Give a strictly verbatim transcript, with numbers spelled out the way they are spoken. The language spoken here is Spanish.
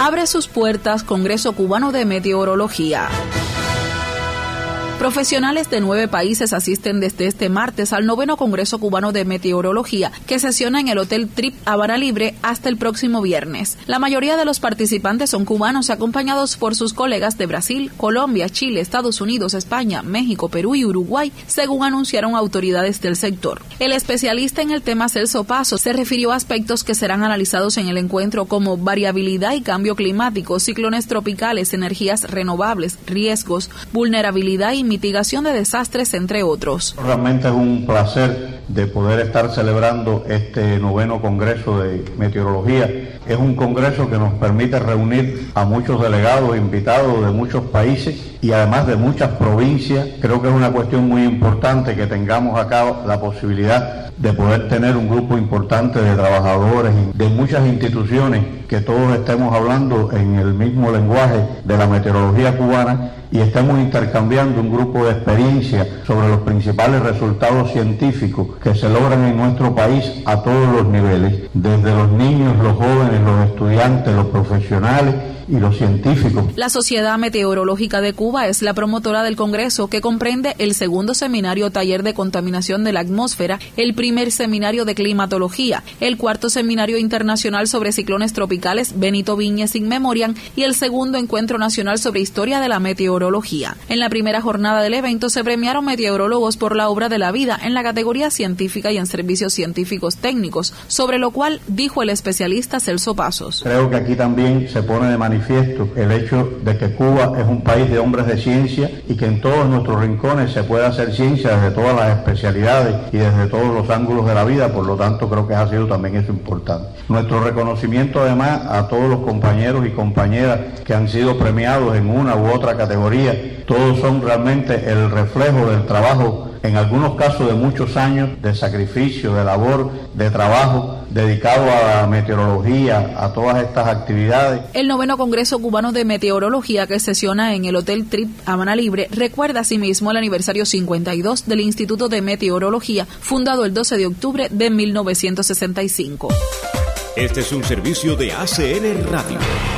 abre sus puertas Congreso Cubano de Meteorología. Profesionales de nueve países asisten desde este martes al noveno Congreso Cubano de Meteorología, que sesiona en el Hotel Trip Habana Libre hasta el próximo viernes. La mayoría de los participantes son cubanos, acompañados por sus colegas de Brasil, Colombia, Chile, Estados Unidos, España, México, Perú y Uruguay, según anunciaron autoridades del sector. El especialista en el tema, Celso Paso, se refirió a aspectos que serán analizados en el encuentro como variabilidad y cambio climático, ciclones tropicales, energías renovables, riesgos, vulnerabilidad y mitigación de desastres, entre otros. Realmente es un placer de poder estar celebrando este noveno Congreso de Meteorología. Es un congreso que nos permite reunir a muchos delegados, invitados de muchos países y además de muchas provincias. Creo que es una cuestión muy importante que tengamos acá la posibilidad de poder tener un grupo importante de trabajadores de muchas instituciones, que todos estemos hablando en el mismo lenguaje de la meteorología cubana y estemos intercambiando un grupo de experiencia sobre los principales resultados científicos que se logran en nuestro país a todos los niveles, desde los niños, los jóvenes, los estudiantes, los profesionales y los científicos. La Sociedad Meteorológica de Cuba es la promotora del Congreso, que comprende el segundo seminario Taller de Contaminación de la Atmósfera, el primer seminario de Climatología, el cuarto seminario internacional sobre ciclones tropicales Benito Viñes in Memoriam y el segundo encuentro nacional sobre historia de la meteorología. En la primera jornada del evento se premiaron meteorólogos por la obra de la vida en la categoría científica y en servicios científicos técnicos, sobre lo cual dijo el especialista Celso Pasos. Creo que aquí también se pone de manifiesto el hecho de que Cuba es un país de hombres de ciencia y que en todos nuestros rincones se puede hacer ciencia desde todas las especialidades y desde todos los ángulos de la vida. Por lo tanto, creo que ha sido también eso importante. Nuestro reconocimiento además a todos los compañeros y compañeras que han sido premiados en una u otra categoría. Todos son realmente el reflejo del trabajo, en algunos casos de muchos años de sacrificio, de labor, de trabajo dedicado a la meteorología, a todas estas actividades. El noveno Congreso Cubano de Meteorología, que sesiona en el Hotel Trip Habana Libre, recuerda asimismo el aniversario cincuenta y dos del Instituto de Meteorología, fundado el doce de octubre de mil novecientos sesenta y cinco. Este es un servicio de A C N Radio.